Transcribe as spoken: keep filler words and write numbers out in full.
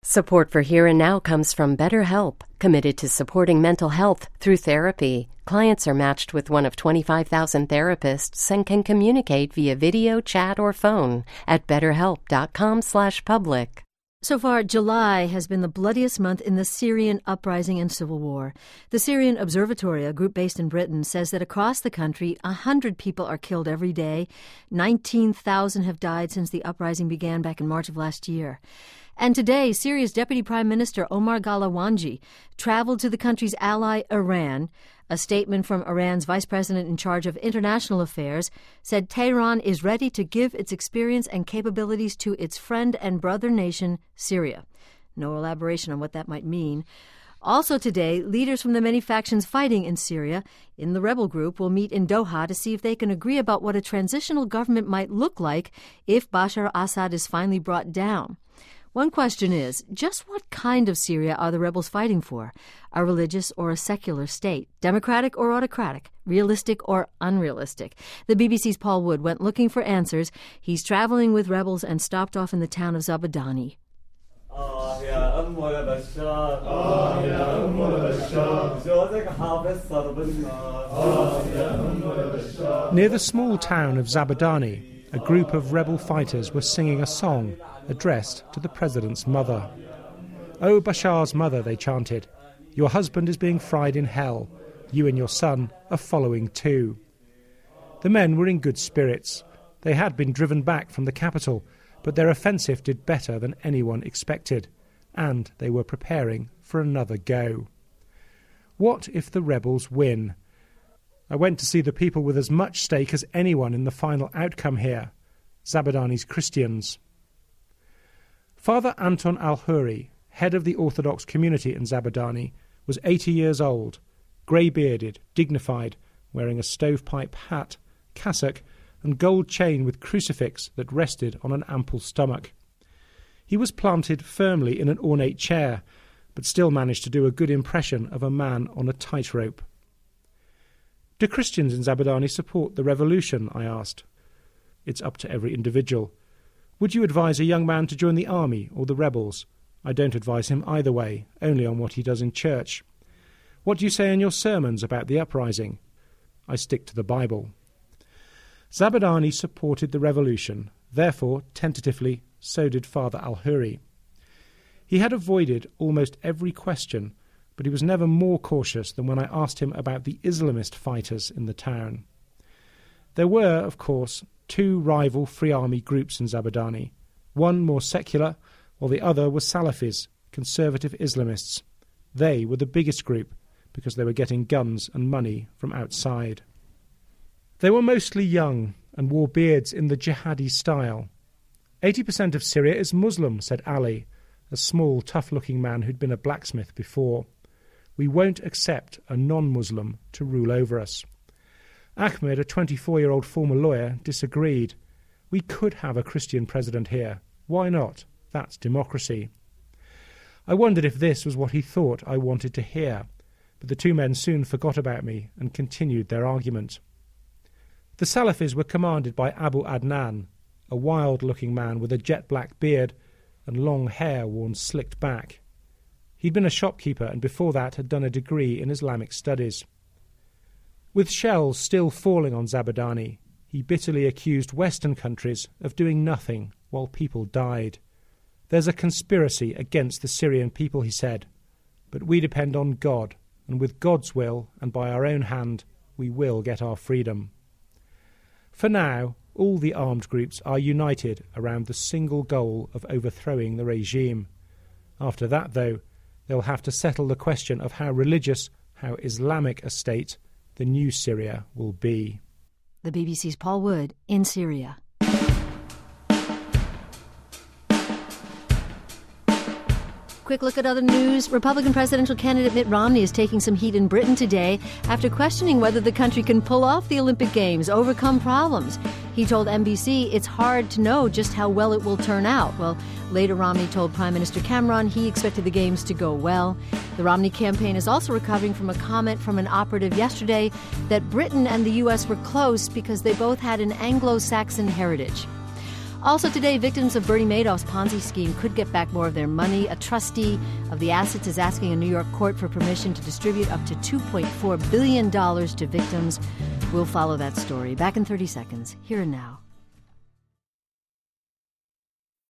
Support for Here and Now comes from BetterHelp, committed to supporting mental health through therapy. Clients are matched with one of twenty-five thousand therapists and can communicate via video, chat, or phone at betterhelp.com slash public. So far, July has been the bloodiest month in the Syrian uprising and civil war. The Syrian Observatory, a group based in Britain, says that across the country, one hundred people are killed every day. nineteen thousand have died since the uprising began back in March of last year. And today, Syria's Deputy Prime Minister Omar Galawanji traveled to the country's ally, Iran. A statement from Iran's vice president in charge of international affairs said Tehran is ready to give its experience and capabilities to its friend and brother nation, Syria. No elaboration on what that might mean. Also today, leaders from the many factions fighting in Syria in the rebel group will meet in Doha to see if they can agree about what a transitional government might look like if Bashar al-Assad is finally brought down. One question is, just what kind of Syria are the rebels fighting for? A religious or a secular state? Democratic or autocratic? Realistic or unrealistic? The B B C's Paul Wood went looking for answers. He's traveling with rebels and stopped off in the town of Zabadani. Near the small town of Zabadani, a group of rebel fighters were singing a song addressed to the president's mother. "Oh, Bashar's mother," they chanted, "your husband is being fried in hell. You and your son are following too." The men were in good spirits. They had been driven back from the capital, but their offensive did better than anyone expected, and they were preparing for another go. What if the rebels win? I went to see the people with as much stake as anyone in the final outcome here, Zabadani's Christians. Father Anton al-Huri, head of the Orthodox community in Zabadani, was eighty years old, grey-bearded, dignified, wearing a stovepipe hat, cassock, and gold chain with crucifix that rested on an ample stomach. He was planted firmly in an ornate chair, but still managed to do a good impression of a man on a tightrope. "Do Christians in Zabadani support the revolution?" I asked. "It's up to every individual. Would you advise a young man to join the army or the rebels? I don't advise him either way, only on what he does in church. What do you say in your sermons about the uprising?" I stick to the Bible. Zabadani supported the revolution, therefore, tentatively, so did Father al-Huri. He had avoided almost every question, but he was never more cautious than when I asked him about the Islamist fighters in the town. There were, of course, two rival Free Army groups in Zabadani, one more secular, while the other was Salafis, conservative Islamists. They were the biggest group because they were getting guns and money from outside. They were mostly young and wore beards in the jihadi style. Eighty percent of Syria is Muslim, said Ali, a small, tough-looking man who'd been a blacksmith before. We won't accept a non-Muslim to rule over us. Ahmed, a twenty-four-year-old former lawyer, disagreed. We could have a Christian president here. Why not? That's democracy. I wondered if this was what he thought I wanted to hear, but the two men soon forgot about me and continued their argument. The Salafis were commanded by Abu Adnan, a wild-looking man with a jet-black beard and long hair worn slicked back. He'd been a shopkeeper and before that had done a degree in Islamic studies. With shells still falling on Zabadani, he bitterly accused Western countries of doing nothing while people died. There's a conspiracy against the Syrian people, he said, but we depend on God, and with God's will and by our own hand, we will get our freedom. For now, all the armed groups are united around the single goal of overthrowing the regime. After that, though, they'll have to settle the question of how religious, how Islamic a state the new Syria will be. The B B C's Paul Wood in Syria. Quick look at other news. Republican presidential candidate Mitt Romney is taking some heat in Britain today after questioning whether the country can pull off the Olympic Games, overcome problems. He told N B C it's hard to know just how well it will turn out. Well, later Romney told Prime Minister Cameron he expected the Games to go well. The Romney campaign is also recovering from a comment from an operative yesterday that Britain and the U S were close because they both had an Anglo-Saxon heritage. Also today, victims of Bernie Madoff's Ponzi scheme could get back more of their money. A trustee of the assets is asking a New York court for permission to distribute up to two point four billion dollars to victims. We'll follow that story. Back in thirty seconds, here and now.